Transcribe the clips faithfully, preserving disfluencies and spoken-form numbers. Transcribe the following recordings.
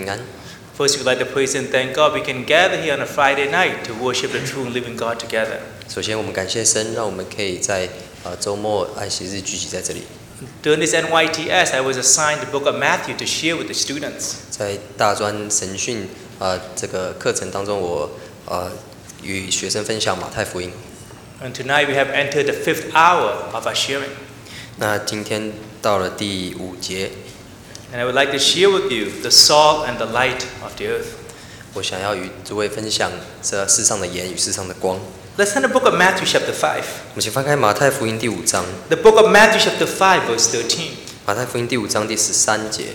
平安。 First, we'd like to praise and thank God we can gather here on a Friday night to worship the true and living God together. 首先，我们感谢神，让我们可以在呃周末安息日聚集在这里。 During this N Y T S, I was assigned the book of Matthew to share with the students. 在大专神训呃这个课程当中，我呃与学生分享马太福音。 And tonight we have entered the fifth hour of our sharing. 那今天到了第五节。 And I would like to share with you the salt and the light of the earth. 我想要与诸位分享这世上的盐与世上的光。 Let's turn the book of Matthew chapter five. 我们请翻开马太福音第五章。 The book of Matthew chapter five verse thirteen. 马太福音第五章第十三节。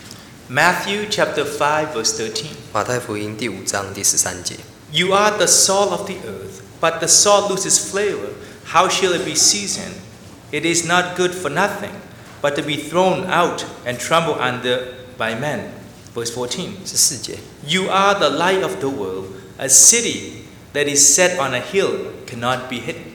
Matthew chapter five verse thirteen. 马太福音第五章第十三节。 You are the salt of the earth, but the salt loses flavor. How shall it be seasoned? It is not good for nothing, but to be thrown out and trampled under by men. Verse fourteen. 十四节。 You are the light of the world. A city that is set on a hill cannot be hidden.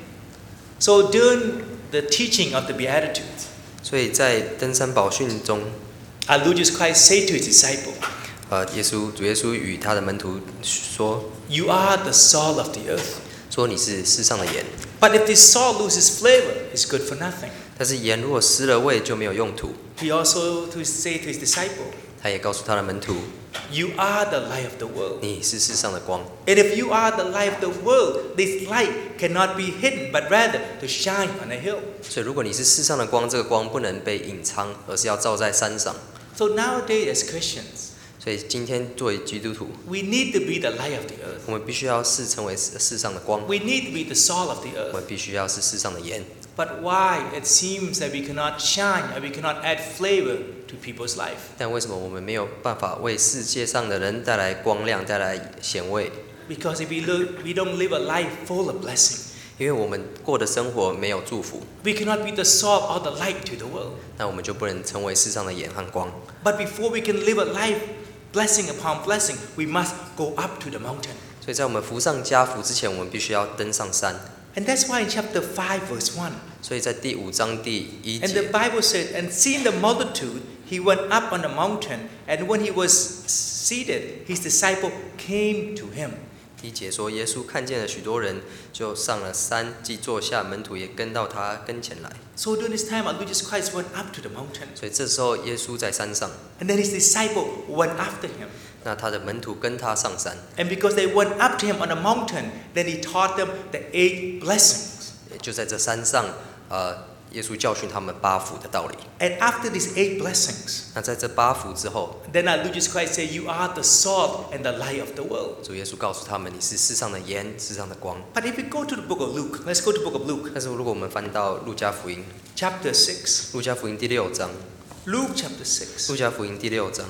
So during the teaching of the Beatitudes, 所以在登山宝训中， our Lord Jesus Christ said to his disciple, 呃，耶稣主耶稣与他的门徒说 You are the salt of the earth. 说你是世上的盐， But if this salt loses flavor, it's good for nothing. 但是盐如果失了味就没有用途。 He also to say to his disciple, 他也告诉他的门徒， You are the light of the world. 你是世上的光。 And if you are the light of the world, this light cannot be hidden, but rather to shine on a hill. 所以如果你是世上的光，这个光不能被隐藏，而是要照在山上。 So nowadays as Christians, 所以今天作为基督徒， we need to be the light of the earth. 我们必须要是成为世上的光， We need to be the salt of the 我 earth. 们必须要是世上的盐。 But why it seems that we cannot shine and we cannot add flavor to people's life? 但为什么我们没有办法为世界上的人带来光亮、带来咸味？ Because if we, look, we don't live a life full of blessing, 因为我们过的生活没有祝福， we cannot be the salt or the light to the world. 那我们就不能成为世上的盐和光。 But before we can live a life blessing upon blessing, we must go up to the mountain. 所以在我们福上加福之前，我们必须要登上山。 And that's why in chapter five, verse one, 所以在第五章第一 and the 节， Bible said, And seeing the multitude, he went up on the mountain, and when he was seated, his disciple came to him. 第一节说，耶稣看见了许多人，就上了山，即坐下，门徒也跟到他跟前来。 So during this time, our Lord Jesus Christ went up to the mountain, 所以这时候，耶稣在山上， and then his disciple went after him. 那他的门徒跟他上山， And because they went up to him on the mountain, then he taught them the eight blessings. 也就在这山上，呃，耶稣教训他们八福的道理。 And after these eight blessings, 那在这八福之后， then our Lord Jesus Christ said, You are the salt and the light of the world. 主耶稣告诉他们，你是世上的盐，世上的光。 But if we go to the book of Luke, let's go to the book of Luke, 但是如果我们翻到路加福音， chapter six. 路加福音第六章， Luke chapter six, 路加福音第六章，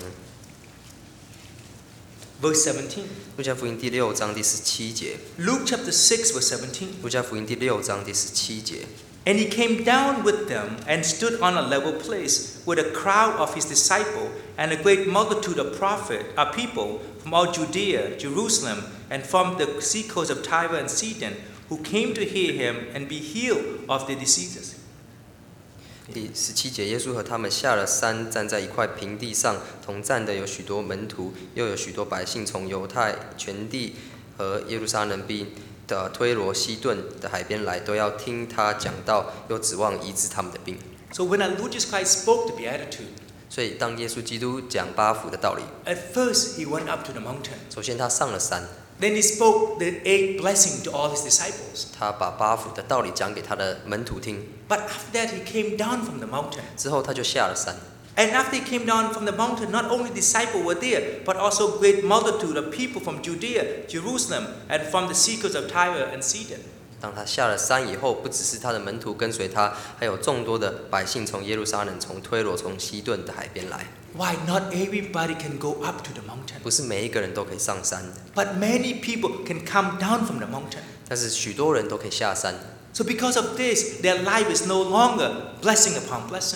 verse seventeen. 路加福音第六章第十七节， Luke chapter six, verse seventeen. 路加福音第六章第十七节。 And he came down with them and stood on a level place with a crowd of his disciples and a great multitude of prophet, uh, people from all Judea, Jerusalem, and from the seacoast of Tyre and Sidon, who came to hear him and be healed of their diseases. 第十七节，耶稣和他们下了山，站在一块平地上，同站的有许多门徒，又有许多百姓从犹太全地和耶路撒冷并的推罗西顿的海边来，都要听他讲道，又指望医治他们的病。 So when our Lord Jesus Christ spoke the Beatitude, 所以当耶稣基督讲八福的道理， at first he went up to the mountain. 首先他上了山， Then he spoke the eight blessings to all his disciples. 他把八福的道理讲给他的门徒听， But after that he came down from the mountain. 之后他就下了山。 And after he came down from the mountain, not only disciples were there, but also great multitude of people from Judea, Jerusalem, and from the seacoast of Tyre and Sidon. 当他下了山以后，不只是他的门徒跟随他，还有众多的百姓从耶路撒冷、从推罗、从西顿的海边来。 Why not everybody can go up to the mountain? 不是每一个人都可以上山， But many people can come down from the mountain. 但是许多人都可以下山。 So because of this, their life is no longer blessing upon blessing.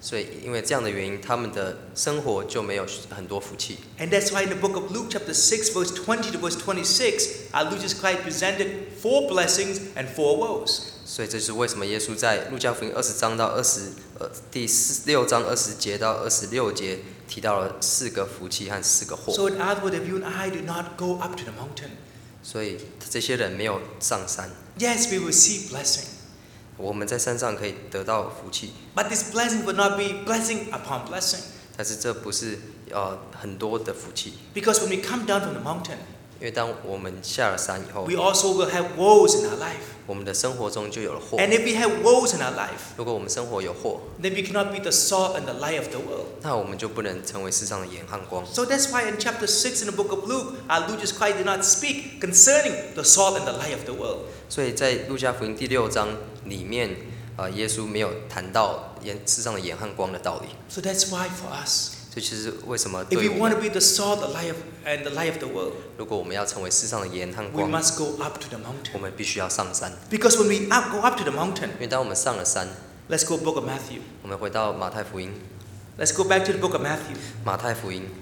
所以因为这样的原因，他们的生活就没有很多福气。 And that's why in the book of Luke chapter six verse twenty to verse twenty-six, our Lord Jesus Christ presented four blessings and four woes. 所以这是为什么耶稣在路加福音二十章到二十呃第六章二十节到二十六节提到了四个福气和四个祸。 So in other words, if you and I do not go up to the mountain, 所以这些人没有上山， yes, we will see blessing. 我们在山上可以得到福气， But this blessing will not be blessing upon blessing. 但是这不是呃很多的福气， Because when we come down from the mountain, 因为当我们下了山以后 we，also will have woes in our life. 我们的生活中就有了祸。 And if we have woes in our life, 如果我们生活有祸， then we cannot be the salt and the light of the world. 那我们就不能成为世上的盐和光。 So that's why in chapter six in the book of Luke, our Lord Jesus Christ did not speak concerning the salt and the light of the world. 所以在路加福音第六章里面，呃，耶稣没有谈到盐世上的盐和光的道理。 So that's why for us, 所以其实为什么 if 对 we 我 want 们， to be the salt, the light of, and the light of the world, 如果我们要成为世上的盐和 we 光， must go up to the 我 mountain. 们必须要上山。 Because when we up, go up to the mountain, 因为当我们上了山， let's go book of Matthew. 我们回到马太福音， Let's go back to the book of Matthew, 马太福音，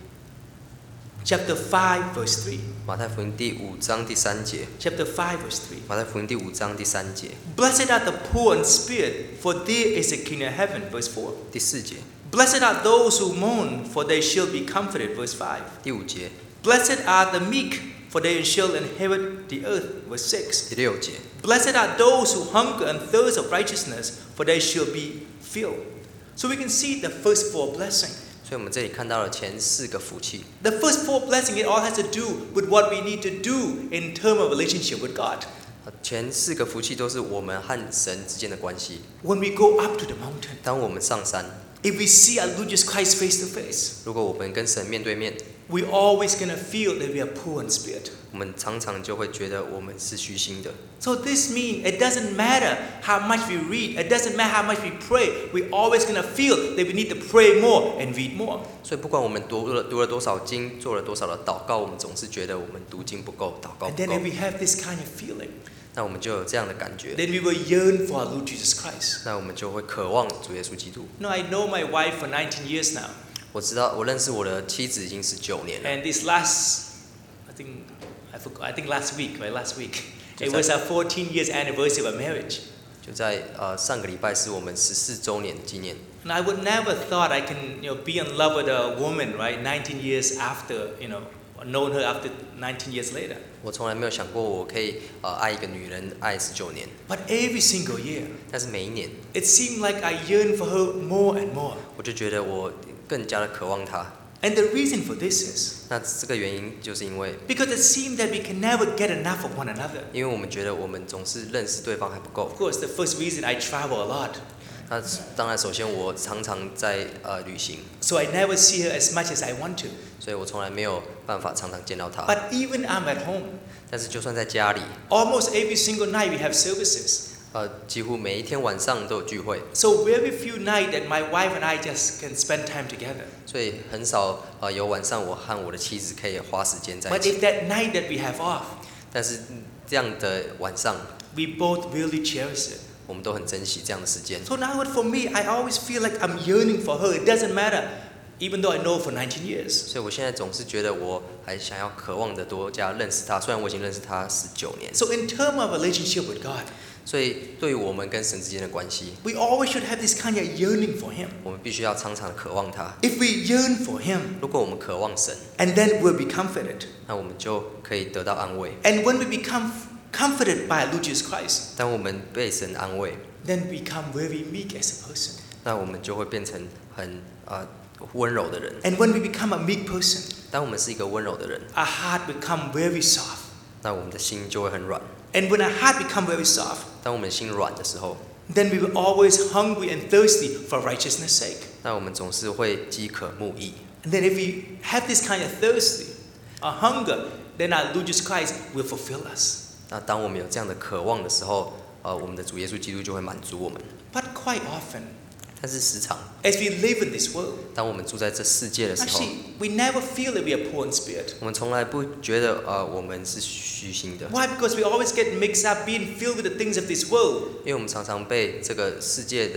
chapter five, verse three. 马太福音第五章第三节， Chapter five, verse three. 马太福音第五章第三节， Blessed are the poor in spirit, for theirs is the kingdom of heaven. Verse four. 第四节， Blessed are those who mourn, for they shall be comforted. Verse five. 第五节， Blessed are the meek, for they shall inherit the earth. Verse six. 第六节， Blessed are those who hunger and thirst of righteousness, for they shall be filled. So we can see the first four blessings. 所以我们这里看到了前四个福气。 The first four blessings, it all has to do with what we need to do in terms of relationship with God. 呃前四个福气都是我们和神之间的关系。 When we go up to the mountain, 当我们上山， if we see our Lord Jesus Christ face to face, 如果我们跟神面对面， we always gonna feel that we are poor in spirit. 我们常常就会觉得我们是虚心的。 So this means it doesn't matter how much we read, it doesn't matter how much we pray, we always gonna feel that we need to pray more and read more. 所以不管我们读了读了多少经，做了多少的祷告，我们总是觉得我们读经不够，祷告 And 不 then 够 if。we have this kind of feeling, 那我们就有这样的感觉， then we will yearn for our Lord Jesus Christ. 那我们就会渴望主耶稣基督。 You know, I know my wife for nineteen years now, 我知道，我认识我的妻子已经十九年了。 and this last, I think, I forgot, I think last week, right, last week, it Just was our fourteen years anniversary of our marriage. 就在呃上个礼拜是我们十四周年的纪念。 And I would never thought I can, you know, be in love with a woman, right, nineteen years after, you know, known her after nineteen years later. 我从来没有想过我可以呃爱一个女人爱十九年， But every single year, 但是每一年 it seemed like I yearned for her more and more. 我就觉得我更加的渴望她。 And the reason for this is 那这个原因就是因为， because it seemed that we can never get enough of one another. 因为我们觉得我们总是认识对方还不够 Of。course, the first reason I travel a lot, 那当然，首先我常常在呃旅行， so I never see her as much as I want to. 所以我从来没有办法常常见到她。 But even I'm at home, 但是就算在家里， almost every single night we have services. 呃，几乎每一天晚上都有聚会， So very few nights that my wife and I just can spend time together. 所以很少呃有晚上我和我的妻子可以花时间在一 But 起。 if that night that we have off, 但是嗯这样的晚上， we both really cherish it. 我们都很珍惜这样的时间。 So now for me, I always feel like I'm yearning for her. It doesn't matter, even though I know her for nineteen years. 所以我现在总是觉得我还想要渴望的多加认识她，虽然我已经认识她十九年。 So in terms of relationship with God, 所以对于我们跟神之间的关系， we always should have this kind of yearning for Him. 我们必须要常常的渴望他。 If we yearn for Him, 如果我们渴望神， and then we'll be comforted. 那我们就可以得到安慰。 And when we become comforted by Lord Jesus Christ, 当我们被神安慰， then we become very meek as a person. 那我们就会变成很呃温柔的人。 And when we become a meek person, 当我们是一个温柔的人， our heart become very soft. 那我们的心就会很软。 And when our heart become very soft, 当我们心软的时候， then we will always hungry and thirsty for righteousness' sake. 那我们总是会饥渴慕义。 And then if we have this kind of thirsty, a hunger, then our Lord Jesus Christ will fulfill us. 那当我们有这样的渴望的时候，呃，我们的主耶稣基督就会满足我们。 But quite often, 但是时常， as we live in this world, 当我们住在这世界的时候， actually, we never feel that we are poor in spirit. 我们从来不觉得呃我们是虚心的， Why? Because we always get mixed up being filled with the things of this world. 因为我们常常被这个世界的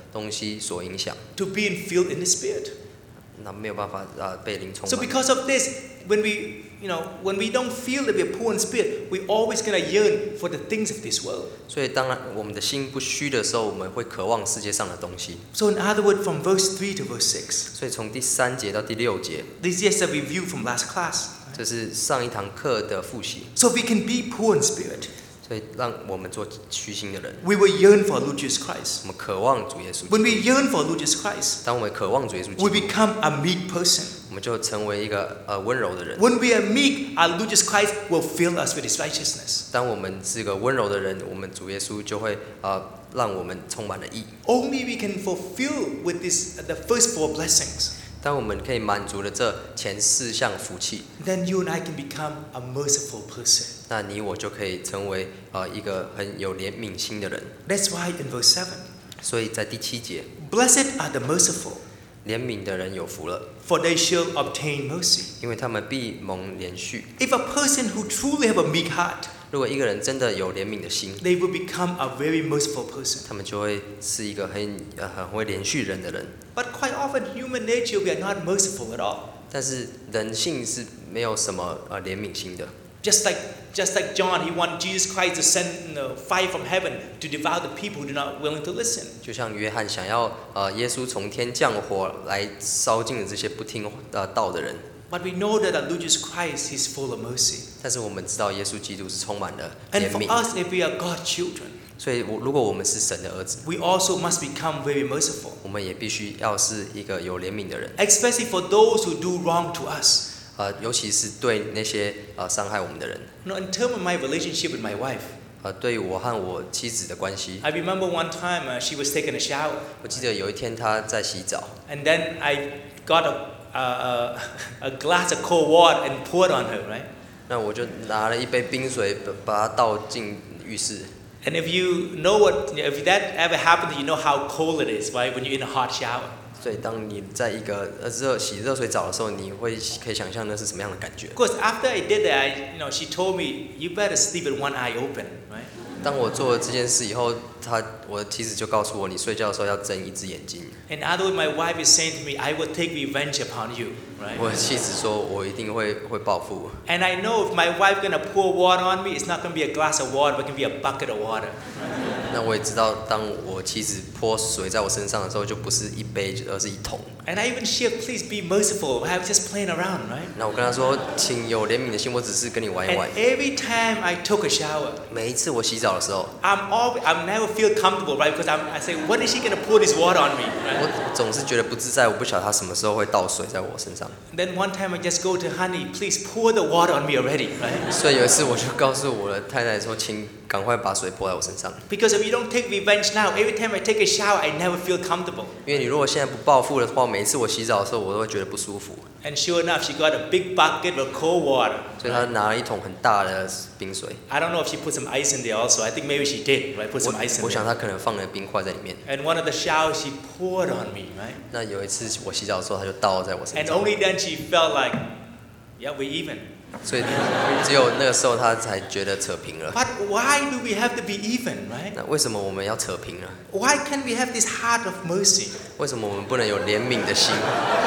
东西所影响， to be filled in the Spirit. 那没有办法啊被灵充 So 满。 because of this, when we, you know, when we don't feel that we're poor in spirit, we always gonna yearn for the things of this world. 所以当然我们的心不虚的时候，我们会渴望世界上的东西。 So in other words, from verse three to verse six, 所以从第三节到第六节， this is just a review from last class. 这是上一堂课的复习， So we can be poor in spirit. 所以让我们做虚心的人。 We will yearn for Lord Jesus Christ. 我们渴望主耶稣基督。 When we yearn for Lord Jesus Christ, 当我们渴望主耶稣基 we 督， become a meek person. 我们就成为一个呃温柔的人。 When we are meek, our Lord Jesus Christ will fill us with His righteousness. 当我们是个温柔的人，我们主耶稣就会呃让我们充满了义。 Only we can fulfill with this the first four blessings. 当我们可以满足了这前四项福气， Then you and I can become a merciful person. 那你我就可以成为呃一个很有怜悯心的人。 That's why in verse seven, 所以在第七节， blessed are the merciful, 怜悯的人有福了， for they shall obtain mercy. 因为他们必蒙怜恤。 If a person who truly have a meek heart, 如果一个人真的有怜悯的心， they will become a very merciful person. 他们就会是一个很呃很会怜恤人的人。 But quite often, human nature, we are not merciful at all. 但是人性是没有什么呃怜悯心的。 Just like, just like John, he wanted Jesus Christ to send you know, fire from heaven to devour the people who do not willing to listen. 就像约翰想要呃耶稣从天降火来烧尽了这些不听呃道的人， But we know that our Lord Jesus Christ is full of mercy. 但是我们知道耶稣基督是充满了 And 怜 for 悯， us, if we are God's children, 所以我如果我们是神的儿子， we also must become very merciful. 我们也必须要是一个有怜悯的人， Especially for those who do wrong to us. 呃，尤其是对那些呃伤害我们的人， You know, in terms of my relationship with my wife, 呃，对于我和我妻子的关系， I remember one time uh, she was taking a shower, 我记得有一天她在洗澡， and then I got a, a, a, a glass of cold water and poured on her, right? 那我就拿了一杯冰水把把它倒进浴室。 And if you know what, if that ever happened, you know how cold it is, right? When you're in a hot shower. 所以当你在一个呃热洗热水澡的时候，你会可以想象那是什么样的感觉。 Of course, after I did that, I, you know, she told me, "You better sleep with one eye open," right? 当我做了这件事以后，她我的妻子就告诉我，你睡觉的时候要睁一只眼睛。 In other words, my wife is saying to me, "I will take revenge upon you," right? 我的妻子说，我一定会会报复。 And I know if my wife gonna pour water on me, it's not gonna be a glass of water, but it can be a bucket of water. 那我也知道，当我妻子泼水在我身上的时候，就不是一杯，而是一桶。 And I even shared, "Please be merciful. I was just playing around, right?" 那我跟她说，请有怜悯的心，我只是跟你玩一 And 玩。 every time I took a shower, 每一次我洗澡的时候， I'm always, I'm never feel comfortable, right? Because I'm, I say, "When is she gonna pour this water on me?" Right? 我总是觉得不自在，我不晓得她什么时候会倒水在我身上。 Then one time I just go to honey, please pour the water on me already, right? 所以有一次我就告诉我的太太说，请赶快把水泼在我身上。 Because if you don't take revenge now, every time I take a shower, I never feel comfortable. 因为你如果现在不报复的话，每一次我洗澡的时候，我都会觉得不舒服。 And sure enough, she got a big bucket of cold water. 所以她拿了一桶很大的冰水， I don't know if she put some ice in there also. I think maybe she did, right? Put 我 some ice in 我想 there. 她可能放了冰块在里面。 And one of the showers, she poured on me, right? 那有一次我洗澡的时候，她就倒在我身 And 上， only then she felt like, yeah, we're even. 所以只有那个时候她才觉得扯平了。 But why do we have to be even, right? 那为什么我们要扯平呢？ Why can't we have this heart of mercy? 为什么我们不能有怜悯的心？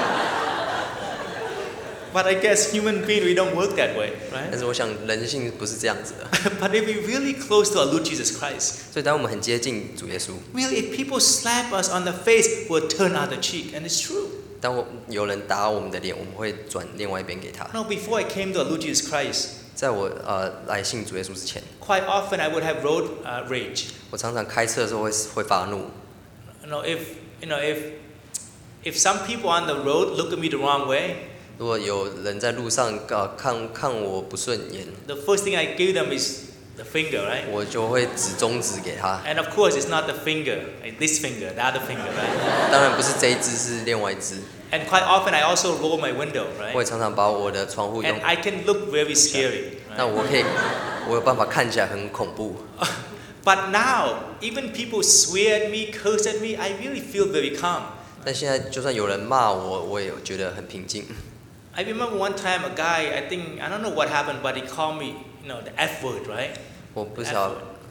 But I guess human being, we don't work that way, 但 right? 是我想人性不是这样子的。 But if we're really close to our Lord Jesus Christ, 所以当我们很接近主耶稣， really, if people slap us on the face, we'll turn other cheek, and it's true. 当我有人打我们的脸，我们会转另外一边给他。 Now, before I came to our Lord Jesus Christ, 在我呃来信主耶稣之前， quite often I would have road uh, rage. 我常常开车的时候会会发怒。 You know, if you know, if if some people on the road look at me the wrong way, 如果有人在路上呃看看我不顺眼， the first thing I give them is the finger, right? 我就会指中指给他。 And of course, it's not the finger, like this finger, the other finger, right? 当然不是这一只，是另外一只。 And quite often, I also roll my window, 我 right? 也常常把我的窗户用 And，I can look very scary. 那 Right? 我可以，我有办法看起来很恐怖。 But now, even people swear at me, curse at me, I really feel very calm. 但现在就算有人骂我，我也觉得很平静。 I remember one time a guy, I think, I don't know what happened, but he called me, you know, the F word, right? 我不晓得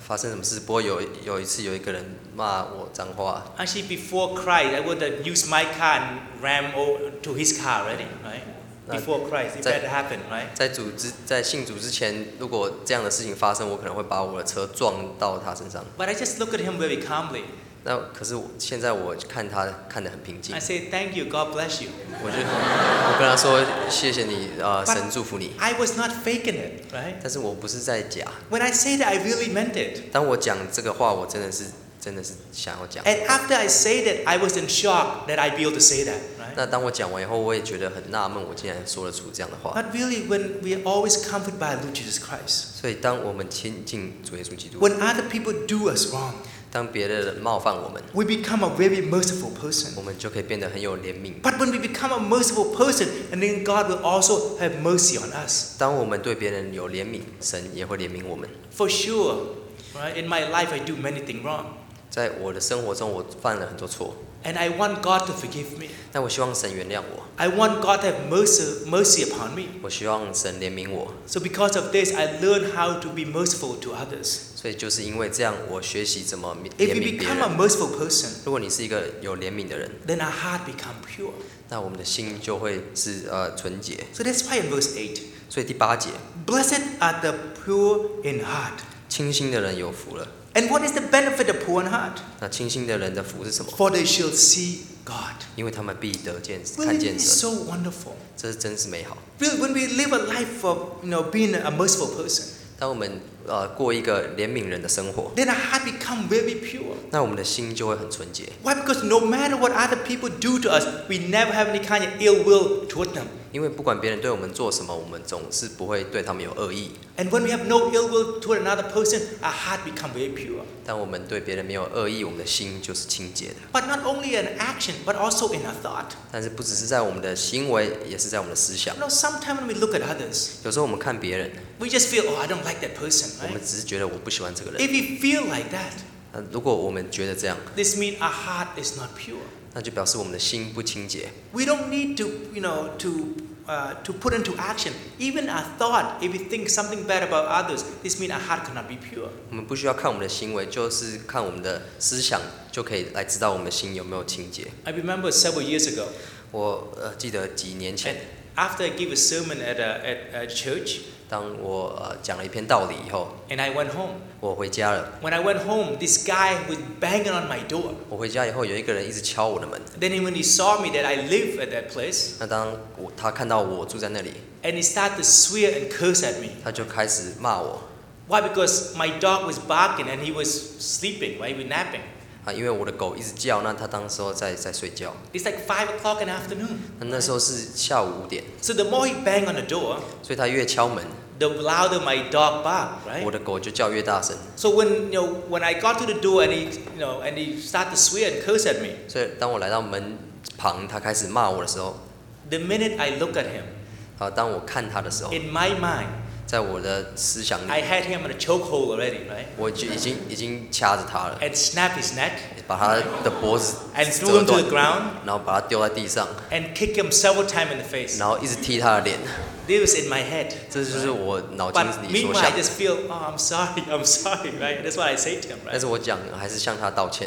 发生什么事，不过有有一次有一个人骂我脏话。 Actually, before Christ, I would have used my car and ram over to his car already, right? Before Christ, if that happened, right? 在主之在信主之前，如果这样的事情发生，我可能会把我的车撞到他身上。 But I just look at him very calmly. 那可是我现在我看他看得很平静 I，say, "Thank you, God bless you." 我就我跟他说谢谢你，呃， But 神祝福你。 I was not faking it, right? 但是我不是在假， When I say that, I really meant it. 当我讲这个话，我真的是真的是想要讲。 And after I say that, I was in shock that I'd be able to say that, right? 那当我讲完以后，我也觉得很纳闷，我竟然说得出这样的话。 But really, when we are always comforted by Lord Jesus Christ, 所以当我们亲近主耶稣基督， when other people do us wrong, 当别的人冒犯我们， we become a very merciful person. 我们就可以变得很有怜悯。 But when we become a merciful person, and then God will also have mercy on us. 当我们对别人有怜悯，神也会怜悯我们。 For sure, right? In my life, I do many things wrong. 在我的生活中，我犯了很多错， And I want God to forgive me. 但我希望神原谅我， I want God to have mercy, mercy upon me. 我希望神怜悯我。 So because of this, I learn how to be merciful to others. 所以就是因为这样，我学习怎么怜 If we 悯别 become a 人。 merciful person, 如果你是一个有怜悯的人， then our heart become pure. 那我们的心就会是呃纯洁。 So that's why in verse eight, 所以第八节， blessed are the pure in heart. 清心的人有福了。 And what is the benefit of poor in heart? 那清心的人的福是什么？ For they shall see God. 因为他们必得见看 Really, 见 it's 神， so wonderful. 这是真是美好。 Really, when we live a life of, you know, being a merciful person, 当我们呃过一个怜悯人的生活， then our heart become very pure. 那我们的心就会很纯洁。 Why? Because no matter what other people do to us, we never have any kind of ill will toward them. 因为不管别人对我们做什么，我们总是不会对他们有恶意。 And when we have no ill will toward another person, our heart become very pure. 当我们对别人没有恶意，我们的心就是清洁的。 But not only in action, but also in our thought. 但是不只是在我们的行为，也是在我们的思想 You。know, sometimes when we look at others, 有时候我们看别人， we just feel, oh, I don't like that person, 我 right? 们只是觉得我不喜欢这个人。 If we feel like that, 那如果我们觉得这样， this means our heart is not pure. 那就表示我们的心不清洁。 We don't need to, you know, to uh, to put into action. Even our thought, if we think something bad about others, this means our heart cannot be pure. 我们不需要看我们的行为，就是看我们的思想，就可以来知道我们的心有没有清洁。 I remember several years ago, 我呃记得几年 and 前， after I gave a sermon at a, at a church, 当我呃讲了一篇道理以后， and I went home. 我回家了。 When I went home, this guy was banging on my door. 我回家以后，有一个人一直敲我的门。 Then when he saw me that I live at that place, 那当我他看到我住在那里， and he started to swear and curse at me. 他就开始骂我 Why? Because my dog was barking and he was sleeping, right? He was napping. 啊，因为我的狗一直叫，那他当时候在在睡觉。 It's like five o'clock in the afternoon. 那那时候是下午五点， So the more he banged on the door, 所以他越敲门， the louder my dog barked, right? 我的狗就叫越大声。 So when you know when I got to the door and he you know and he started to swear and curse at me, 所以当我来到门旁，他开始骂我的时候， the minute I look at him, 啊，当我看他的时候， in my mind, 在我的思想 I 里， had him in a chokehold already, right? 我就已经已经掐着他了， And snap his neck 把他的脖子 and threw 折 him to 断 the，ground 然后把他丢在地上， and kick him several times in the face. 然后一直踢他的脸。 This was in my head. 这就是我脑筋 But 里所 meanwhile, 想 I。just feel, oh, I'm sorry, I'm sorry, right? That's what I say to him, 但 right? 是我讲还是向他道歉。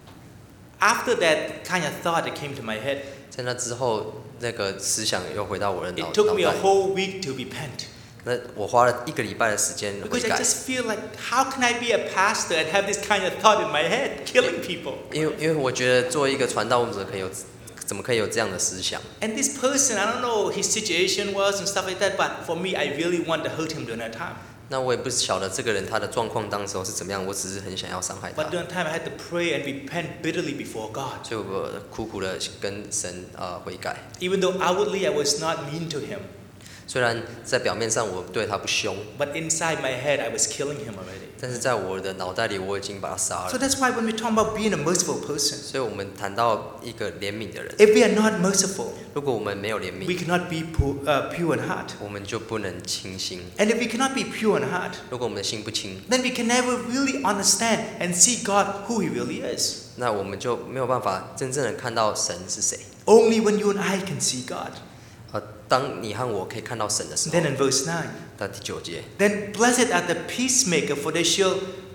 After that kind of thought that came to my head, 在那之后，那个思想又回到我的脑 it took 脑 me a 袋。 whole week to repent. 那我花了一个礼拜的时间悔 Because I 改， just feel like, how can I be a pastor and have this kind of thought in my head, killing people? 因为因为我觉得做一个传道者可以有，怎么可以有这样的思想？ And this person, I don't know his situation was and stuff like that, but for me, I really want to hurt him during that time. 那我也不晓得这个人他的状况当时候是怎么样，我只是很想要伤害他 But，during that time, I had to pray and repent bitterly before God. 所以我苦苦的跟神呃悔改。 Even though outwardly I was not mean to him, 虽然在表面上我对他不凶， but inside my head, I was killing him already. 但是在我的脑袋里我已经把他杀 So 了。 that's why when we talk about being a merciful person, 所以我们谈到一个怜悯的人， if we are not merciful, 如果我们没有怜 we 悯， cannot be pu- uh, pure in heart. 我们就不能清心。 And if we cannot be pure in heart, 如果我们的心不清， then we can never really understand and see God who He really is. 那我们就没有办法真正的看到神是谁。 Only when you and I can see God. 呃，当你和我可以看到神的时候 Then，in verse nine, 到第九节， then blessed are the peacemaker, for they shall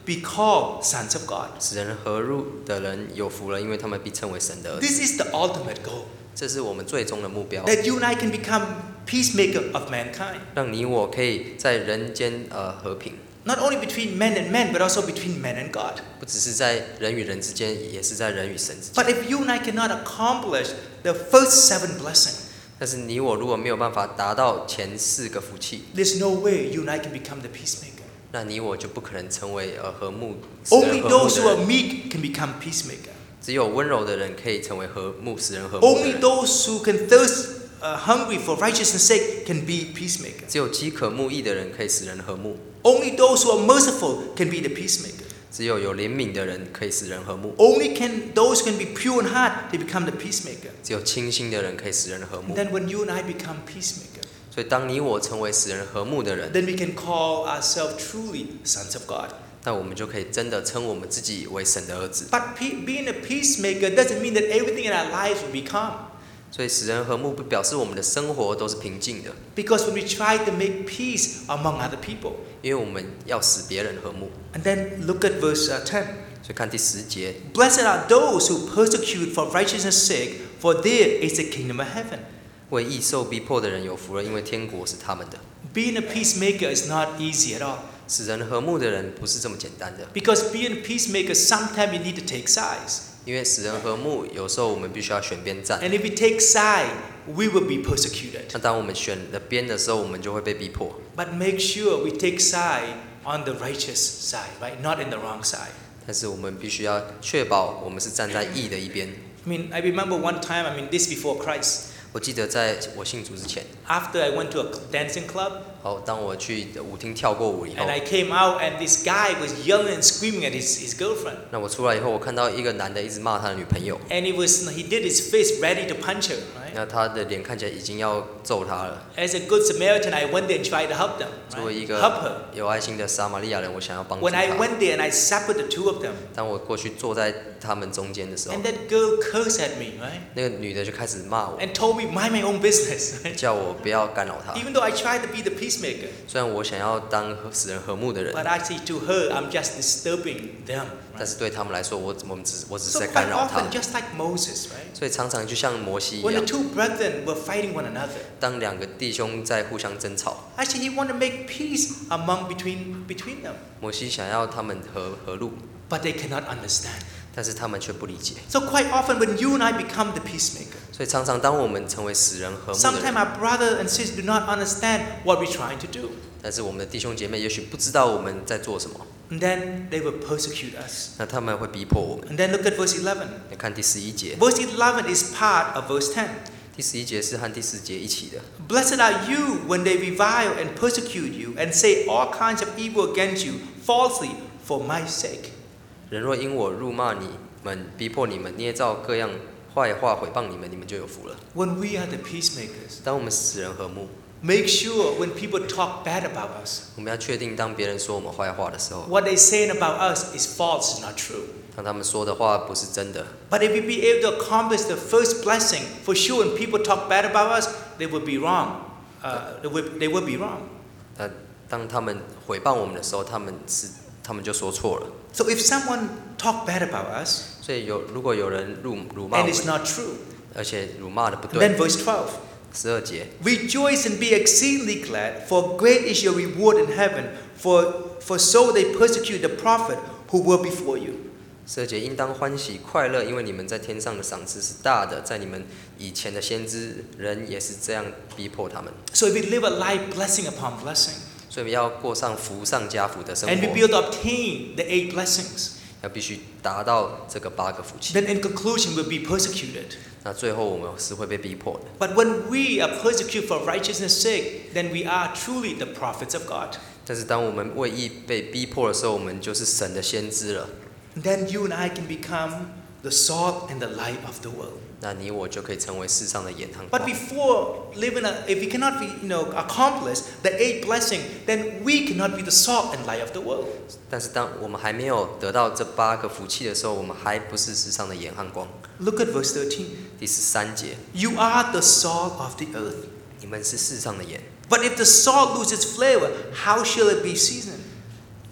be called sons of God. 使人合入的人有福了，因为他们必称为神的儿子。 This is the ultimate goal. 这是我们最终的目标， That you and I can become peacemaker of mankind. 让你我可以在人间呃和平， Not only between men and men, but also between men and God. 不只是在人与人之间，也是在人与神之间。 But if you and I cannot accomplish the first seven blessings, 但是你我如果没有办法达到前四个福气， there's no way you and I can become the peacemaker. 那你我就不可能成为呃和睦。使人 Only 和睦 those 的 who are 人 meek can become peacemaker. 只有温柔的人可以成为和睦，使人和睦的 Only 人。 those who can thirst, uh, hungry for righteousness' sake can be peacemaker. 只有饥渴慕义的人可以使人和睦， Only those who are merciful can be the peacemaker. 只有有怜悯的人可以使人和睦， Only can those who can be pure in heart, they become the peacemaker. 只有清心的人可以使人和 And 睦。 then when you and I become peacemaker, 所以，当你我成为使人和睦的人， then we can call ourselves truly sons of God. 那我们就可以真的称我们自己为神的儿子。 But pe- being a peacemaker doesn't mean that everything in our lives will be calm. 所以，使人和睦不表示我们的生活都是平静的， Because when we try to make peace among other people. 因为我们要使别人和睦。 And then look at verse uh, ten. 所以看第十节， Blessed are those who persecute for righteousness' sake, for theirs is the kingdom of heaven. 为义受逼迫的人有福了，因为天国是他们的。 Being a peacemaker is not easy at all. 使人和睦的人不是这么简单的， Because being a peacemaker, sometimes you need to take sides. 因为使人和睦，有时候我们必须要选边站。 And if we take side, we will be persecuted. 那当我们选了边的时候，我们就会被逼迫。 But make sure we take side on the righteous side, right? Not in the wrong side. 但是我们必须要确保我们是站在义的一边。 I mean, I remember one time, I mean, this before Christ. 我记得在我信主之前， After I went to a dancing club, 好，当我去舞厅跳过舞以后 and，I came out, and this guy was yelling and screaming at his, his girlfriend. 那我出来以后，我看到一个男的一直骂他的女朋友， And he was he did his face ready to punch her, right? 那他的脸看起来已经要揍他了。 As a good Samaritan, I went there and tried to help them, 作为一 right? 个 Help her. 有爱心的撒玛利亚人，我想要帮助 When I 他。 went there and I separated the two of them, 当我过去坐在他们中间的时候 and，that girl cursed at me, right? 那个女的就开始骂我， And told me mind my own business, right? 叫我不要干扰她。 Even though I tried to be the peacemaker, 虽然我想要当使人和睦的人， but actually to her, I'm just disturbing them. 但 Right? 是对他们来说，我我们只我只是 So 在 quite 干扰他 often, 们。 just like Moses, right? 所以常常就像摩西一 When 样 the，two brethren were fighting one another, 当两个弟兄在互相争吵， actually he wanted to make peace among between between them, 摩西想要他们和和睦， but they cannot understand. 但是他们却不理解。 So quite often, when you and I become the peacemaker, 所以常常当我们成为使人和睦的 sometimes 人， our brother and sister do not understand what we're trying to do. 但是我们的弟兄姐妹也许不知道我们在做什么， And then they will persecute us. 那他们会逼迫我们。 And then look at verse eleven. 你看第十一节， Verse eleven is part of verse ten. 第十一节是和第十节一起的。 Blessed are you when they revile and persecute you and say all kinds of evil against you falsely for my sake. 人若因我辱骂你们、逼迫你们、捏造各样坏话毁谤你们，你们就有福了。 When we are the peacemakers, 当我们使人和睦， make sure when people talk bad about us, 我们要确定，当别人说我们坏话的时候， what they're saying about us is false, not true. 当他们说的话不是真的， But if we be able to accomplish the first blessing, for sure when people talk bad about us, they will be wrong. Uh, they, will, they will be wrong. 那当他们毁谤我们的时候，他们是他们就说错了。 So if someone talk bad about us, 所以有如果有人辱辱骂我 and it's 们， not true, 而且辱骂的不 and then 对， verse twelve. 十二节， Rejoice and be exceedingly glad, for great is your reward in heaven, for, for so they persecute the prophet who were before you. 十二节应当欢喜快乐，因为你们在天上的赏赐是大的，在你们以前的先知人也是这样逼迫他们， So if we live a life blessing upon blessing, 所以要过上福上加福的生 and we 活 be，able to obtain the eight blessings, 要必须达到这个八个福气。 then in conclusion we'll be persecuted. 那最后我们是会被逼迫的。 But when we are persecuted for righteousness' sake, then we are truly the prophets of God. 但是当我们为义被逼迫的时候，我们就是神的先知了。 Then you and I can become the salt and the light of the world. 那你我就可以成为世上的盐和 But 光。 before living, a, if we cannot, be, you know, accomplish the eight blessing, then we cannot be the salt and light of the world. 但是当我们还没有得到这八个福气的时候，我们还不是世上的盐和光。 Look at verse thirteen. 第十三节， You are the salt of the earth. 你们是世上的盐。 But if the salt loses its flavor, how shall it be seasoned?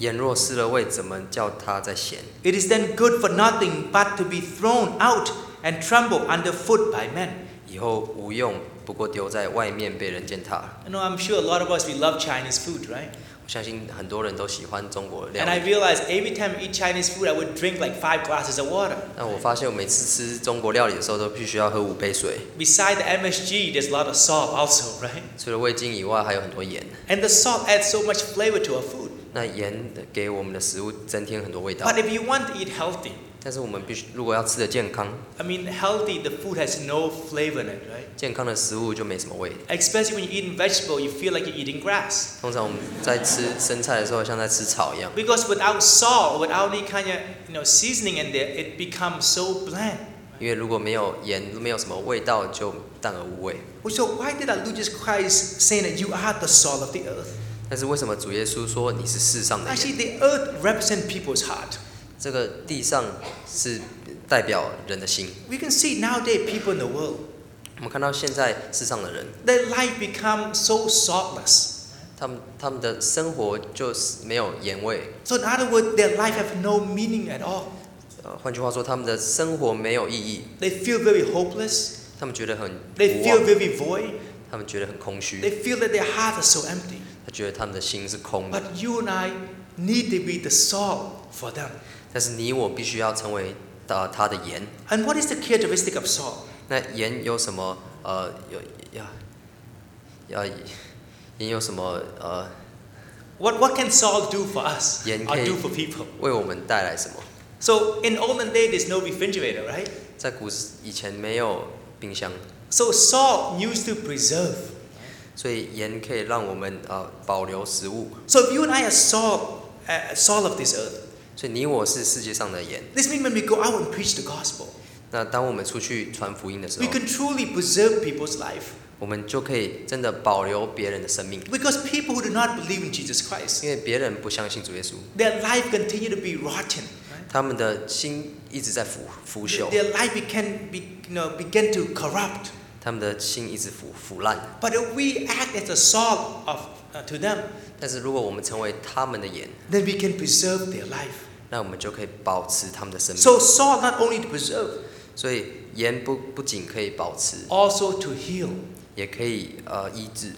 盐若失了味，怎么叫它再咸？ It is then good for nothing but to be thrown out and trampled underfoot by men. 以后无用，不过丢在外面被人践踏。 You know, I'm sure a lot of us, we love Chinese food, right? 我相信很多人都喜欢中国料 And I 理。 realized every time I eat Chinese food, I would drink like five glasses of water. 那我发现我每次吃中国料理的时候，都必须要喝五杯水。 Beside the M S G, there's a lot of salt also, right? 除了味精以外，还有很多盐。 And the salt adds so much flavor to our food. 那盐给我们的食物增添很多味道。 But if you want to eat healthy, 但是我们必须，如果要吃的健康， I mean, healthy, the food has no flavor in it, right? 健康的食物就没什么味。 Especially when you're eating vegetable, you feel like you're eating grass. 通常我们在吃生菜的时候，像在吃草一样。 Because without salt, without any kind of you know seasoning in there, it becomes so bland. 因为如果没有盐，没有什么味道，就淡而无味。 So why did our Lord Jesus Christ saying that you are the salt of the earth? 但是为什么主耶稣说你是世上的盐？ Actually, the earth represents people's heart. 这个地上是代表人的心。 We can see nowadays people in the world, 我们看到现在世上的人， their life becomes so saltless. 他们他们的生活就是没有盐味。 So in other words, their life have no meaning at all. 呃，换句话说，他们的生活没有意义， They feel very hopeless. 他们觉得很 They 无 feel 望， very void. 他们觉得很空虚， They feel that their hearts are so empty. 他觉得他们的心是空的。 But you and I need to be the salt for them. 但是你我必须要成为呃他的盐。 And what is the characteristic of salt? 那盐有什么？呃，有要要盐有什么？呃， What, what can salt do for us 盐 or 可以 do for people? 为我们带来什么？ So in olden days, there's no refrigerator, right? 在古时以前没有冰箱， So salt used to preserve. 所以盐可以让我们呃保留食物。 So if you and I are salt, uh, salt of this earth, 所以你我是世界上的盐。 this means when we go out and preach the gospel, 那当我们出去传福音的时 we 候， can truly preserve people's life. 我们就可以真的保留别人的生命， Because people who do not believe in Jesus Christ, 因为别人不相信主耶稣， their life continue to be rotten. Right? 他们的心一直在腐腐朽， Their life can be, you know, begin to corrupt. 他们的心一直腐腐烂。 But if we act as a salt of, uh, to them, 但是如果我们成为他们的盐， then we can preserve their life. 那我们就可以保持他们的生命。 So salt not only to preserve, 所以盐不不仅可以保持， also to heal. 也可以呃医治。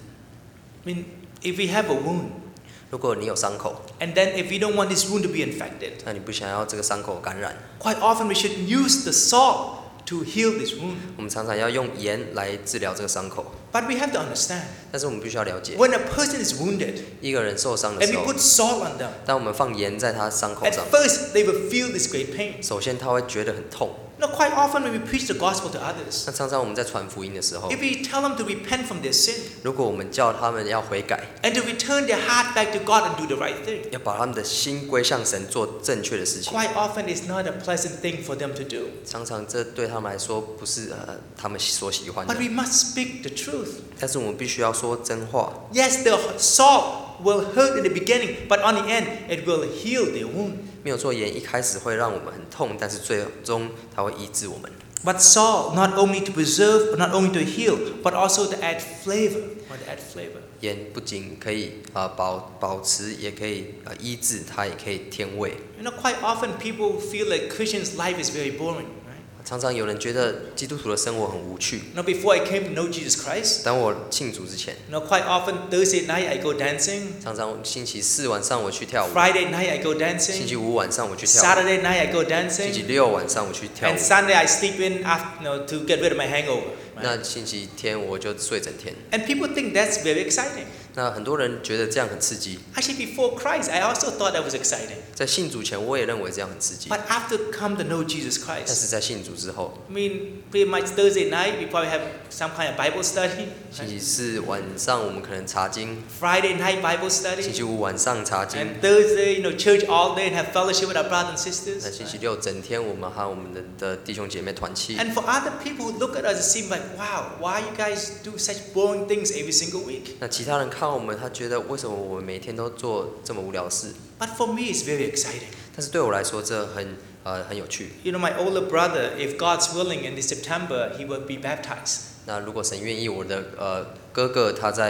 I mean, if we have a wound, 如果你有伤口， and then if we don't want this wound to be infected, 那你不想要这个伤口感染， quite often we should use the salt to heal this wound. 我们常常要用盐来治疗这个伤口。 But we have to understand, 但是我们必须要了解， when a person is wounded 一个人受伤的 and 时 we 候， put salt on them, 当我们放盐在他伤口 at 上， first they will feel this great pain. 首先他会觉得很痛。 You know, quite often when we preach the gospel to others, 那常常我们在传福音的时候， if we tell them to repent from their sin 如果我们叫他们要悔改， and to return their heart back to God and do the right thing, 要把他们的心归向神，做正确的事情， quite often it's not a pleasant thing for them to do. 常常这对他们来说不是呃他们所喜欢的 But。we must speak the truth. 但是我们必须要说真话。 Yes, the salt will hurt in the beginning, but on the end, it will heal their wound. 没有错，盐一开始会让我们很痛，但是最终它会医治我们。 But salt not only to preserve, not only to heal, but also to add flavor, or to add flavor. 盐不仅可以啊、呃、保保持，也可以呃医治，它也可以添味。 You know, quite often people feel like Christians' life is very boring. Right? 常常有人觉得基督徒的生活很无趣。 You know, before I came to know Jesus Christ, 当我信主之前， you know, quite often Thursday night I go dancing, 常常星期四晚上我去跳舞， Friday night I go 星期 dancing, 五晚上我去跳舞， Saturday night I go 星期 dancing, 六晚上我去跳舞 and，Sunday I sleep in after, you know, to get rid of my hangover. Right? 那星期天我就睡整天。 And people think that's very exciting. 那很多人觉得这样很刺激， Actually, before Christ, I also thought that was exciting. 在信主前我也认为这样很刺激， But after come to know Jesus 但 Christ, 是在信主之后， I mean, pretty much Thursday night we probably have some kind of Bible study. 星期四晚上我们可能查经， Friday night Bible 星 study. 期五晚上查经， And Thursday, you know, church all day and have fellowship with our brothers and 那 sisters. 星期六整天我们和我们的的弟兄姐妹团契。 And for other people who look at us, it seems like, wow, why you guys do such boring things every single week? 那其他人看我们，他觉得为什么我们每天都做这么无聊的事？ But for me, it's very exciting. 但是对我来说，这很呃很有趣。 You know, my older brother, if God's willing, in this September, he will be baptized. 那如果神愿意，我的呃哥哥他在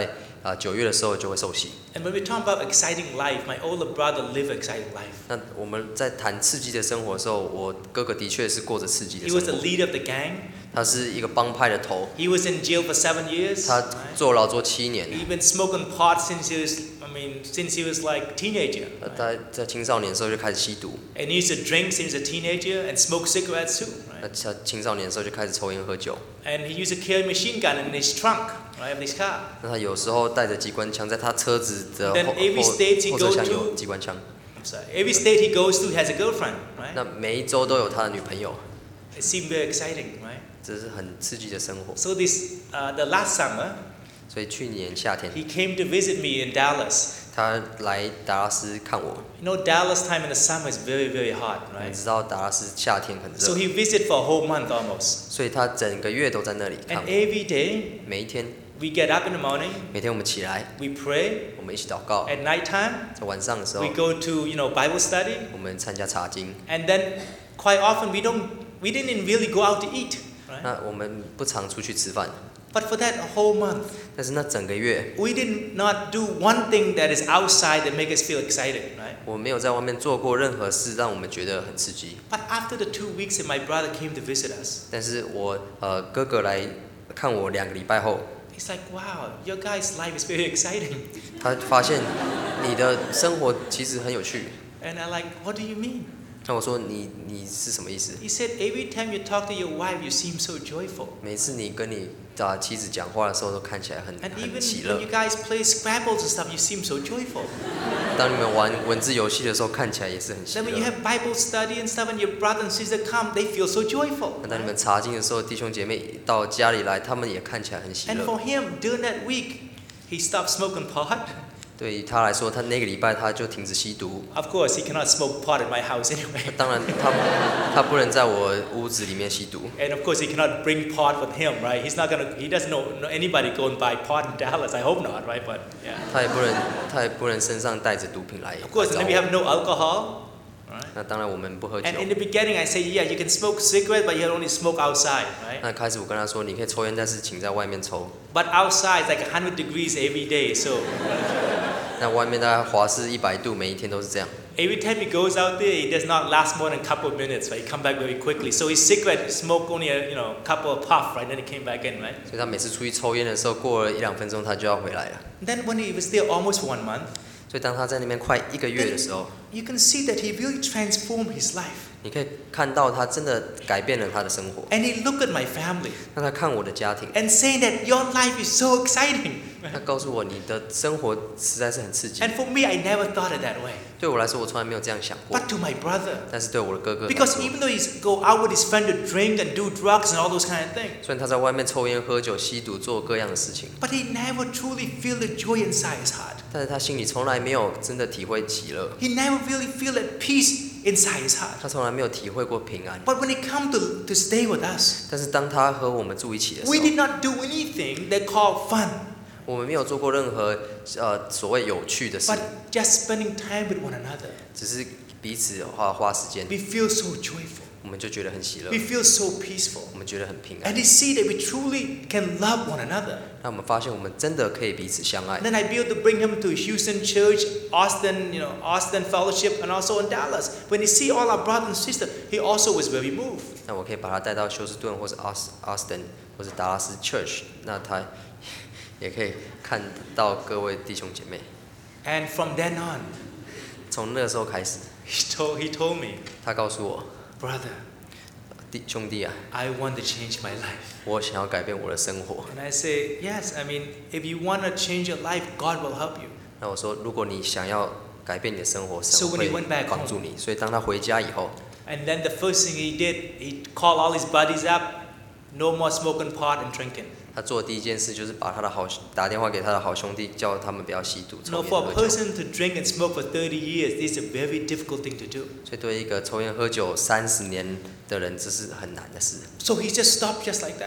啊九月的时候就会受洗。 And when we talk about exciting life, my older brother lived exciting life. 那我们在谈刺激的生活的时候，我哥哥的确是过着刺激的 He 生 was the 活。 leader of the gang. 他是一个帮派的头， He was in jail for seven years. 他 right? 坐牢坐七年。 He'd been smoking pot since he was, I mean, since he was like teenager. 呃 right? 在在青少年的时候就开始吸毒， And he used to drink since a teenager and smoke cigarettes too. 那 Right? 他青少年的时候就开始抽烟喝酒。 And he used to carry a machine gun in his trunk, right, of his car. 那他有时候带着机关枪，在他车子的后 Then every 后 state he 后车厢 go 有 to- 机关枪。 I'm sorry. Every state he goes to has a girlfriend, right? 那每一周都有他的女朋友， It seemed very exciting, right? 这是很刺激的生活。 So this, uh, the last summer, 所以去年夏天， he came to visit me in Dallas. 他来达拉斯看我。 You know, Dallas time in the summer is very, very hot, 你 right? 知道达拉斯夏天很 So 热， he visited for a whole month almost. 所以他整个月都在那里看 And 我。 every day, 每一天， we get up in the morning, 每天我们起来， we pray. 我们一起祷告。 At nighttime, 在晚上的时候 we，go to, you know, Bible study. 我们参加查经。 And then quite often we don't, we didn't really go out to eat, right? 那我们不常出去吃饭， But for that whole month, 但是那整个月， we did not do one thing that is outside that make us feel excited, right? 我没有在外面做过任何事让我们觉得很刺激。 But after the two weeks that my brother came to visit us, 但是我呃哥哥来看我两个礼拜后， he's like, wow, your guys' life is very exciting. 他发现你的生活其实很有趣。 And I'm like, what do you mean? 那我说你你是什么意思？ He said, every time you talk to your wife, you seem so joyful. 每次你跟你的妻子讲话的时候，都看起来很 And 很 even 喜 when 乐 you。guys play Scrabbles and stuff, you seem so joyful. 当你们玩文字游戏的时候，看起来也是很喜 Then when you 乐。 have Bible study and stuff and your brother and sister come, they feel so joyful. 那当你们查经的时候，弟兄姐妹到家里来，他们也看起来很喜 And 乐。 for him, during that week, he stopped smoking pot. 对于他来说，他那个礼拜他就停止吸毒。 Of course, he cannot smoke pot in my house anyway. 当然他，他不能在我屋子里面吸毒。 And of course, he cannot bring pot with him, right? He's not gonna. He doesn't know, know anybody go and buy pot in Dallas. I hope not, right? But yeah. 他也不能，他也不能身上带着毒品来 Of course, and 找 then we 我。 have no alcohol. Right? 那当然我们不喝酒 And。in the beginning, I say, yeah, you can smoke cigarette, but you can only smoke outside, right? 那开始我跟他说，你可以抽烟，但是请在外面抽。 But outside, it's like one hundred degrees every day. So 那外面大概华氏一百度，每一天都是这样。 every time he goes out there, it does not last more than a couple of minutes, right? He come back very quickly. So his cigarette smoke only a you know couple of puff, right? Then he came back in, right? 所以他每次出去抽烟的时候，过了一两分钟他就要回来了。 Then when he was there almost for one month, 所以当他在那边快一个月的时候， you can see that he really transformed his life. 你可以看到他真的改变了他的生活。 And he looked at my family 那他看我的家庭， and saying that your life is so exciting. 他告诉我你的生活实在是很刺激。 And for me, I never thought it that way. 对我来说，我从来没有这样想过。 But to my brother, 但是对我的哥哥来 because 说， even though he's go out with his friend to drink and do drugs and all those kind of things, 虽然他在外面抽烟、喝酒、吸毒，做各样的事情， but he never truly feel the joy inside his heart. 但是他心里从来没有真的体会喜乐， He never really feel at peace inside his heart. 他从来没有体会过平安。 But when he come to, to stay with us, 但是当他和我们住一起的时 we 候， did not do anything that called fun, 我们没有做过任何呃所谓有趣的事 but，just spending time with one another. 只是彼此花花时间， We feel so joyful. 我们就觉得很喜乐 We，feel so peaceful. 我们觉得很平 And 安。 they see that we truly can love one another. 那我们发现我们真的可以彼此相爱 And。then I be able to bring him to Houston Church, Austin, you know, Austin Fellowship, and also in Dallas. When he see all our brothers and sisters, he also was very moved. 那我可以把他带到休斯顿或是 Austin 或是达拉斯 Church，那他也可以看到各位弟兄姐妹。 And from then on, 从那个时候开始， he told, he told me, 他告诉我， brother, 弟兄弟啊， I want to change my life. 我想要改变我的生活。 And I say, yes, I mean, if you want to change your life, God will help you. 那我说，如果你想要改变你的生活，神 So when 会 he went back 帮助你。所以当他回家以后， And then the first thing he did, he called all his buddies up, no more smoking pot and drinking. 他做的第一件事就是把他的好打电话给他的好兄弟，叫他们不要吸毒、 No, 抽烟、 for 喝 a 酒。 person to drink and smoke for thirty years, this is a very difficult thing to do. 所以对一个抽烟喝酒三十年的人，这是很难的事。 So he just stopped just like that.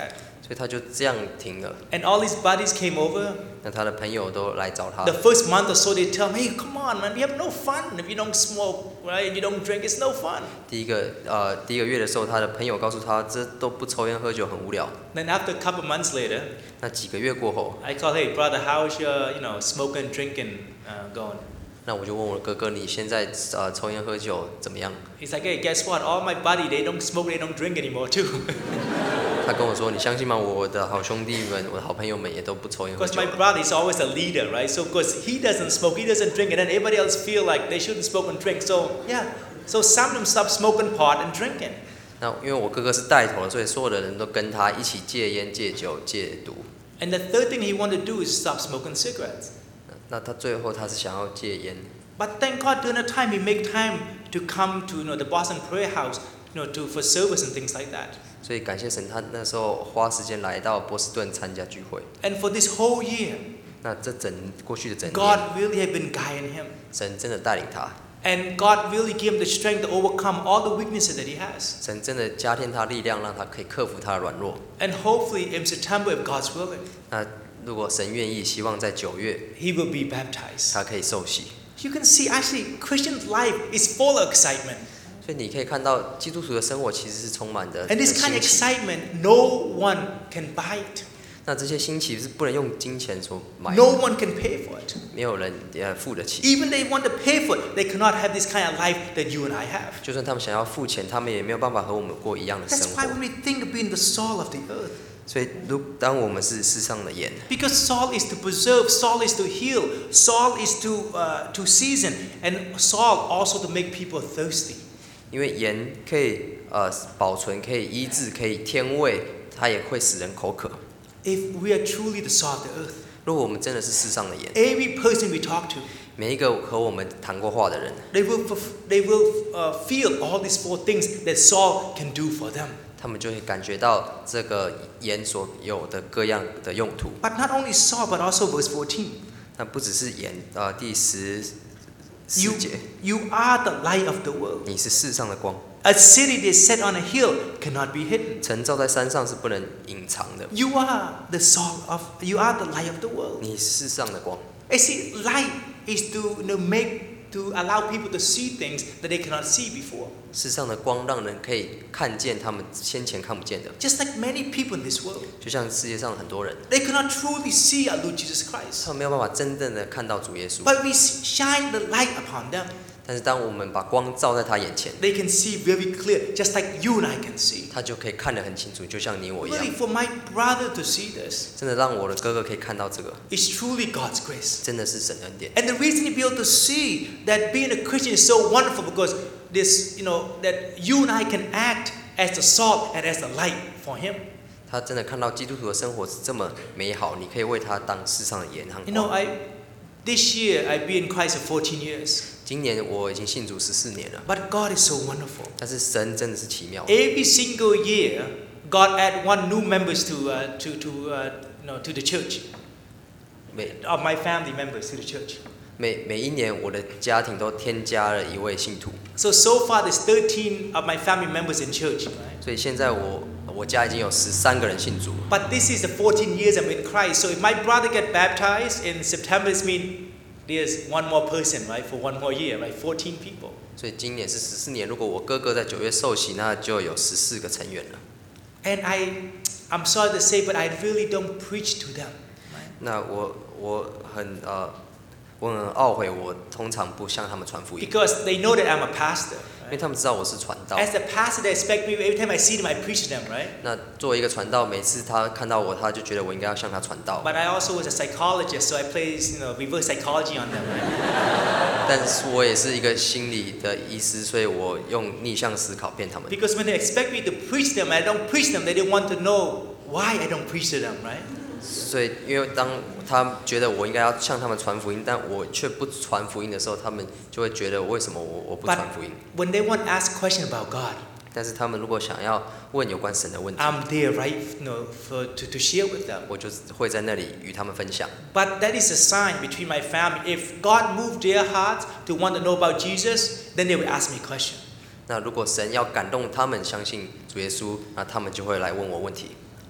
所以他就这样停了。 And all his buddies came over. 那他的朋友都来找他 The，first month or so, they tell me, hey, come on, man, you have no fun if you don't smoke, right? You don't drink, it's no fun. 第一个呃第一个月的时候，他的朋友告诉他，这都不抽烟喝酒很无聊。 Then after a couple months later, 那几个月过后， I call, hey, brother, how's your, you know, smoking, drinking uh, going? 那我就问我哥哥，你现在呃抽烟喝酒怎么样？ He's like, hey, guess what? All my buddy, they don't smoke, they don't drink anymore too. 他跟我说，你相信吗？我的好兄弟们，我的好朋友们也都不抽烟喝 Because 酒 my 了。 brother is always a leader, right? So, because he doesn't smoke, he doesn't drink, and then everybody else feel like they shouldn't smoke and drink. So, yeah. So some of them stop smoking pot and drinking. 那因为我哥哥是带头的，所以所有的人都跟他一起戒烟、戒酒、戒毒。 And the third thing he wanted to do is stop smoking cigarettes. 那他最后他是想要戒烟， But thank God during the time he make time to come to you know the Boston Prayer House, you know, to for service and things like that. 所以感谢神，他那时候花时间来到波士顿参加聚会。 And for this whole year, 那这整过去的整 God 年， really had been guiding him. 神真的带领他， And God really gave him the strength to overcome all the weaknesses that he has. 神真的加添他力量，让他可以克服他的软弱。 And hopefully in September, if God's willing, 那如果神愿意，希望在九月 he will be baptized. 他可以受洗。 You can see actually Christian life is full of excitement. 所以你可以看到基督徒的生活其实是充满的 And this 的 kind of 新奇。 excitement, no one can buy it. 那这些新奇是不能用金钱所买的， No one can pay for it. 没有人呃付得起。 Even they want to pay for it, they cannot have this kind of life that you and I have. 就算他们想要付钱，他们也没有办法和我们过一样的生 That's why 活。 when we think of being the salt of the earth, 所以，如当我们是世上的盐， because salt is to preserve, salt is to heal, salt is to uh, to season, and salt also to make people thirsty. 因为盐可以呃保存，可以医治，可以添味，它也会使人口渴。 If we are truly the salt of the earth, 如果我们真的是世上的盐， every person we talk to, 每一个和我们谈过话的人， they will fulf- they will uh, feel all these four things that salt can do for them. 他们就会感觉到这个盐所有的各样的用途。 But not only salt, but also verse fourteen. 那不只是盐，呃，第十 You, 四节， you are the light of the world. 你是世上的光， A city that is set on a hill cannot be hidden. 城造在山上是不能隐藏的。 You are the salt of, you are the light of the world. 你是世上的光， I see, light is to you know, make, to allow people to see things that they cannot see before. 世上的光让人可以看见他们先前看不见的， Just like many people in this world, 就像世界上很多人， they cannot truly see our Lord Jesus Christ. 他们没有办法真正的看到主耶稣。 But we shine the light upon them. 但是当我们把光照在他眼前， They can see very clear, just like you and I can see. 他就可以看得很清楚，就像你我一样 Really,。for my brother to see this, 真的让我的哥哥可以看到这个， it's truly God's grace. 真的是神恩典。 And the reason he be able to see that being a Christian is so wonderful because this, you know, that you and I can act as the salt and as the light for him. 他真的看到基督徒的生活是这么美好，你可以为他当世上的盐和 You know, 光。 I this year I've been in Christ for fourteen years. 今年我已经信主十四年了， But God is so wonderful. 但是神真的是奇妙。 Every single year, God add one new members to uh, to to uh, you know to the church. 每 Of my family members to the church. 每每一年，我的家庭都添加了一位信徒， So so far there's thirteen of my family members in church. Right? 所以现在我我家已经有十三个人信主。 But this is the fourteen years I'm in Christ. So if my brother get baptized in September, it means there's one more person, right, for one more year, right? fourteen people. 所以今年是十四年，如果我哥哥在九月受洗，那就有十四个成员了。 And I, I'm sorry to say, but I really don't preach to them. Right? 那我我很呃，我很懊悔，我通常不向他们传福音， Because they know that I'm a pastor. 因为他们知道我是传道。 As a pastor, they expect me every time I see them, I preach to them, right? 那作为一个传道，每次他看到我，他就觉得我应该要向他传道。 But I also was a psychologist, so I play, you know, reverse psychology on them, right? 但是我也是一个心理的医师，所以我用逆向思考骗他们。 Because when they expect me to preach them, I don't preach them. They don't want to know why I don't preach to them, right? 所以，因为当他觉得我应该要向他们传福音，但我却不传福音的时候，他们就会觉得为什么我我不 But 传福音？ when they want to ask question about God, 但是他们如果想要问有关神的问题， I'm there, right, you know, for, to, to share with them. 我就会在那里与他们分享。 But that is a sign between my family. If God moved their hearts to want to know about Jesus, then they will ask me question. 那如果神要感动他们相信主耶稣，那他们就会来问我问题。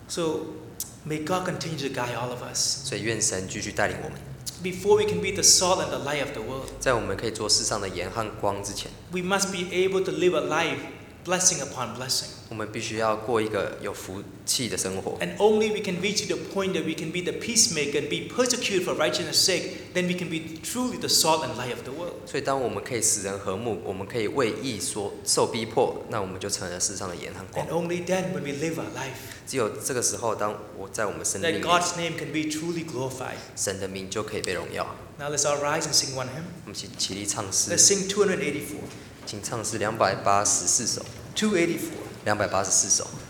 So may God continue to guide all of us. 所以愿神继续带领我们， Before we can be the salt and the light of the world, 在我们可以做世上的盐和光之前， we must be able to live a life blessing upon blessing. 我们必须要过一个有福气的生活。 And only we can reach to the point that we can be the peacemaker and be persecuted for righteousness' sake, then we can be truly the salt and light of the world. 所以，当我们可以使人和睦，我们可以为义所受逼迫，那我们就成了世上的盐和光 And。only then, when we live our life, 只有这个时候，当我在我们生命 that 里面， God's name can be truly glorified. 神的名就可以被荣耀。 Now let's all rise and sing one hymn. 我们起起立唱诗 Let's，sing two eighty-four. 请唱诗两百八十四首， two eighty-four. 两百八十四首。